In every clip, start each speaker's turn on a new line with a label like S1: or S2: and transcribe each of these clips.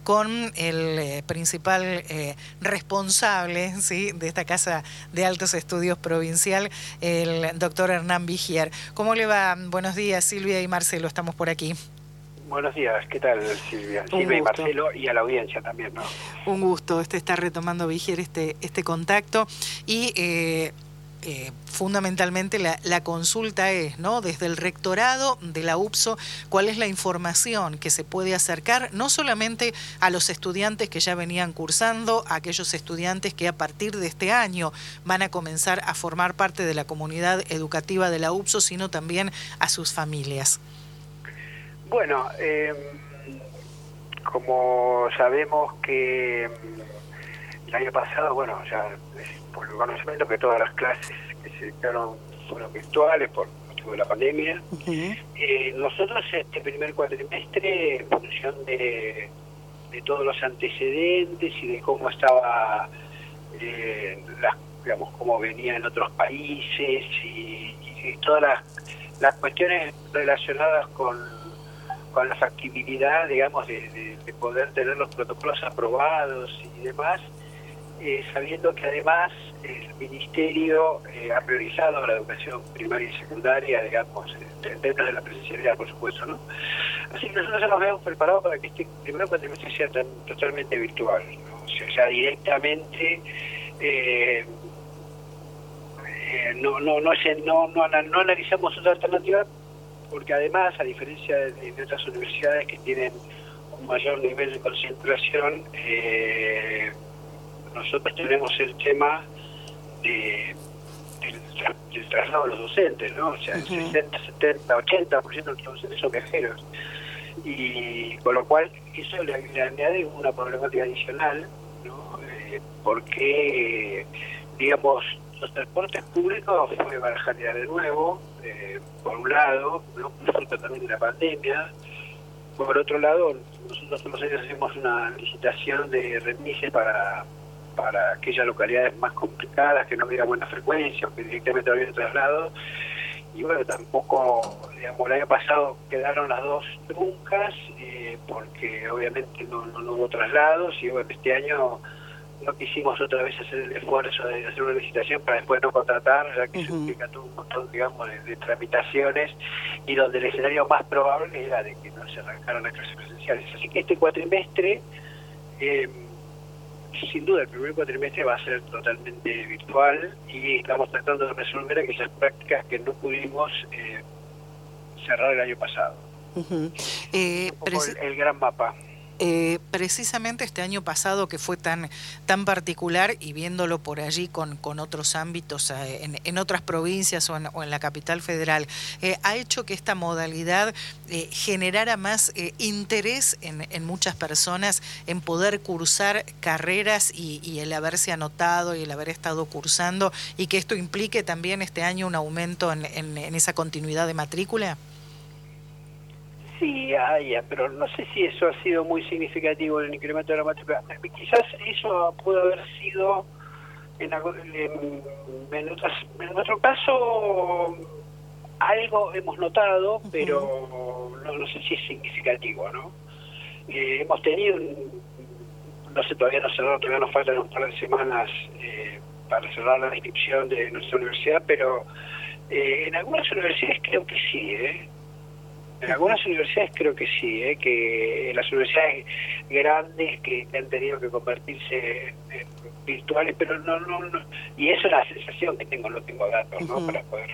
S1: con el principal responsable, ¿sí?, de esta Casa de Altos Estudios Provincial, el doctor Hernán Vigier. ¿Cómo le va? Buenos días, Silvia y Marcelo, estamos por aquí.
S2: Buenos días, ¿qué tal, Silvia? Silvia y Marcelo, y a la audiencia también, ¿no?
S1: Un gusto, está retomando, Vigier, este contacto y fundamentalmente la consulta es, ¿no?, desde el rectorado de la UPSO, ¿cuál es la información que se puede acercar no solamente a los estudiantes que ya venían cursando, a aquellos estudiantes que a partir de este año van a comenzar a formar parte de la comunidad educativa de la UPSO, sino también a sus familias?
S2: Bueno, como sabemos que el año pasado, bueno, ya por el conocimiento que todas las clases que se dictaron fueron virtuales por motivo de la pandemia. Nosotros este primer cuatrimestre, en función de todos los antecedentes y de cómo estaba, digamos, cómo venía en otros países y todas las cuestiones relacionadas con la factibilidad, digamos, de poder tener los protocolos aprobados y demás, sabiendo que además el Ministerio ha priorizado la educación primaria y secundaria, digamos, dentro de la presencialidad, por supuesto, ¿no? Así que nosotros ya nos habíamos preparado para que este primer cuatrimestre sea totalmente virtual, ¿no? O sea, ya directamente no analizamos otra alternativa, porque además, a diferencia de otras universidades que tienen un mayor nivel de concentración, nosotros tenemos el tema del traslado de los docentes, ¿no? O sea, el 60, 70, 80% de los docentes son viajeros. Y con lo cual, eso le añade una problemática adicional, ¿no? Porque, digamos, los transportes públicos fue barajar de nuevo, por un lado, ¿no?, fruto también de la pandemia. Por otro lado, nosotros todos los años hacemos una licitación de remises para aquellas localidades más complicadas, que no hubiera buena frecuencia, o que directamente no había traslado. Y bueno, tampoco, digamos, el año pasado quedaron las dos truncas, porque obviamente no hubo traslados, y bueno, este año no quisimos otra vez hacer el esfuerzo de hacer una licitación para después no contratar, ya que eso implica todo un montón, digamos, de tramitaciones, y donde el escenario más probable era de que no se arrancaran las clases presenciales. Así que este cuatrimestre, sin duda, el primer cuatrimestre va a ser totalmente virtual, y estamos tratando de resolver aquellas prácticas que no pudimos cerrar el año pasado. Un poco el gran mapa.
S1: Precisamente este año pasado, que fue tan particular, y viéndolo por allí con otros ámbitos en otras provincias o en la capital federal, ha hecho que esta modalidad generara más interés en muchas personas en poder cursar carreras, y el haberse anotado y el haber estado cursando, y que esto implique también este año un aumento en esa continuidad de matrícula.
S2: Sí, pero no sé si eso ha sido muy significativo en el incremento de la matrícula. Quizás eso pudo haber sido, en nuestro caso, algo hemos notado, pero no sé si es significativo, ¿no? Hemos tenido, no sé, todavía nos faltan un par de semanas para cerrar la inscripción de nuestra universidad, pero en algunas universidades creo que sí, En algunas universidades creo que sí, que las universidades grandes que han tenido que convertirse en virtuales, pero no, y eso es la sensación que tengo, no tengo datos, ¿no?, para poder...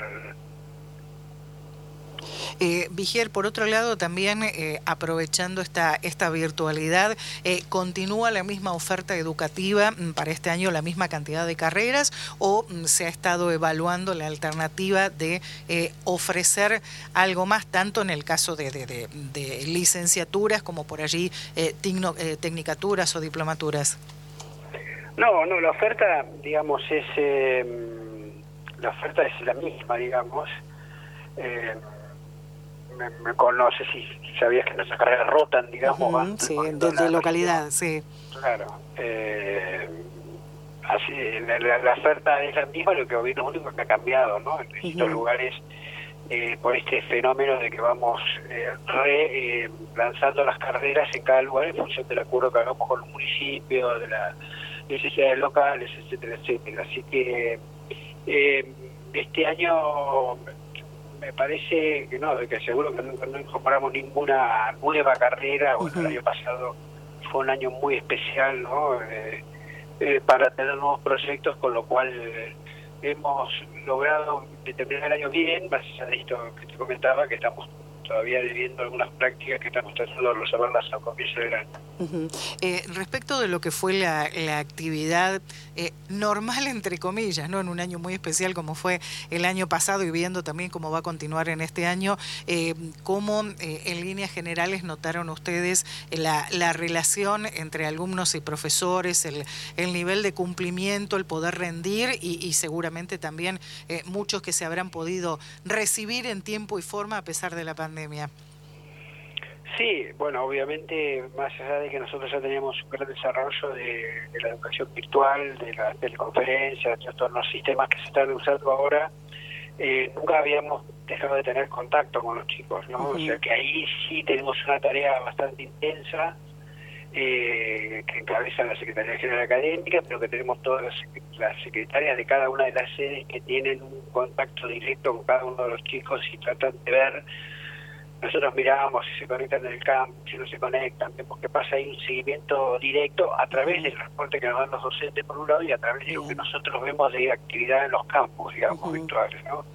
S1: Vigier, por otro lado, también aprovechando esta virtualidad, ¿continúa la misma oferta educativa para este año, la misma cantidad de carreras, o se ha estado evaluando la alternativa de ofrecer algo más, tanto en el caso de licenciaturas como por allí tecnicaturas o diplomaturas?
S2: No, la oferta, digamos, es la misma, digamos. No sé si sabías que nuestras carreras rotan, digamos.
S1: Sí, de localidad, sí.
S2: Claro. Así, la oferta es la misma, lo único que ha cambiado, ¿no? En distintos lugares por este fenómeno de que vamos lanzando las carreras en cada lugar en función del acuerdo que hagamos con los municipios, de las necesidades locales, etcétera, etcétera. Así que este año me parece que no, que seguro que no incorporamos ninguna nueva carrera. Bueno, el año pasado fue un año muy especial, ¿no? Para tener nuevos proyectos, con lo cual hemos logrado terminar el año bien, más allá de esto que te comentaba, que estamos todavía viviendo algunas prácticas que estamos tratando de resolverlas a comienzo del año.
S1: Respecto de lo que fue la actividad normal, entre comillas, ¿no? En un año muy especial como fue el año pasado y viendo también cómo va a continuar en este año, ¿cómo en líneas generales notaron ustedes la relación entre alumnos y profesores, el nivel de cumplimiento, el poder rendir y seguramente también muchos que se habrán podido recibir en tiempo y forma a pesar de la pandemia?
S2: Sí, bueno, obviamente, más allá de que nosotros ya teníamos un gran desarrollo de la educación virtual, de las teleconferencias, de todos los sistemas que se están usando ahora, nunca habíamos dejado de tener contacto con los chicos, ¿no? O sea que ahí sí tenemos una tarea bastante intensa, que encabeza la Secretaría General Académica, pero que tenemos todas las secretarias de cada una de las sedes que tienen un contacto directo con cada uno de los chicos y tratan de ver. Nosotros miramos si se conectan en el campo, si no se conectan, vemos que pasa ahí un seguimiento directo a través del transporte que nos dan los docentes por un lado y a través de lo que nosotros vemos de actividad en los campos, digamos, virtuales, ¿no?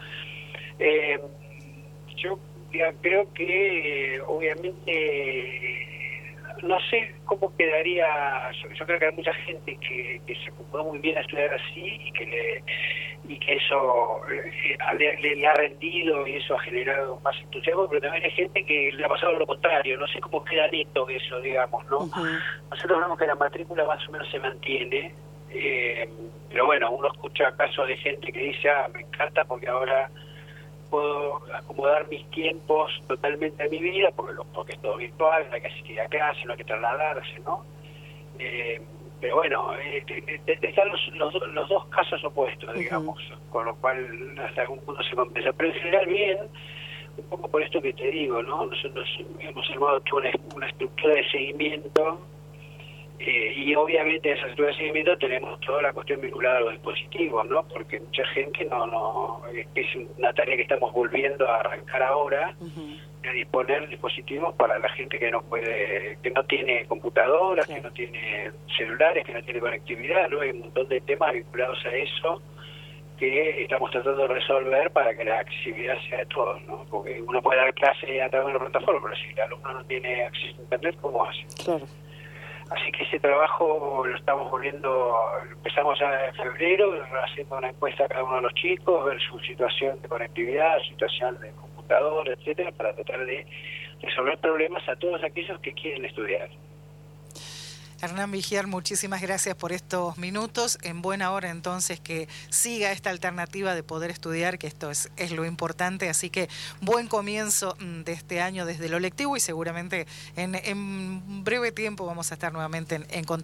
S2: Yo creo que obviamente no sé cómo quedaría. Yo creo que hay mucha gente que se acomodó muy bien a estudiar así y que eso le ha rendido y eso ha generado más entusiasmo, pero también hay gente que le ha pasado lo contrario. No sé cómo queda neto eso, digamos, ¿no? Nosotros vemos que la matrícula más o menos se mantiene, pero bueno, uno escucha casos de gente que dice, me encanta porque ahora puedo acomodar mis tiempos totalmente a mi vida, porque es todo virtual, no hay que asistir a clase, no hay que trasladarse, ¿no? Pero bueno, están los dos casos opuestos, digamos, con lo cual hasta algún punto se compensa. Pero en general bien, un poco por esto que te digo, ¿no? Nosotros hemos armado una estructura de seguimiento, y obviamente en esa estructura de seguimiento tenemos toda la cuestión vinculada a los dispositivos, ¿no? Porque mucha gente es una tarea que estamos volviendo a arrancar ahora, a disponer dispositivos para la gente que no tiene computadoras, que no tiene celulares, que no tiene conectividad, ¿no? Hay un montón de temas vinculados a eso que estamos tratando de resolver para que la accesibilidad sea de todos, ¿no? Porque uno puede dar clase a través de una plataforma, pero si el alumno no tiene acceso a internet, ¿cómo hace? Claro. Así que ese trabajo lo estamos empezamos ya en febrero, haciendo una encuesta a cada uno de los chicos, ver su situación de conectividad, su situación de computador, etcétera, para tratar de resolver problemas a todos aquellos que quieren estudiar.
S1: Hernán Vigier, muchísimas gracias por estos minutos. En buena hora entonces que siga esta alternativa de poder estudiar, que esto es lo importante. Así que buen comienzo de este año desde lo lectivo y seguramente en breve tiempo vamos a estar nuevamente en contacto.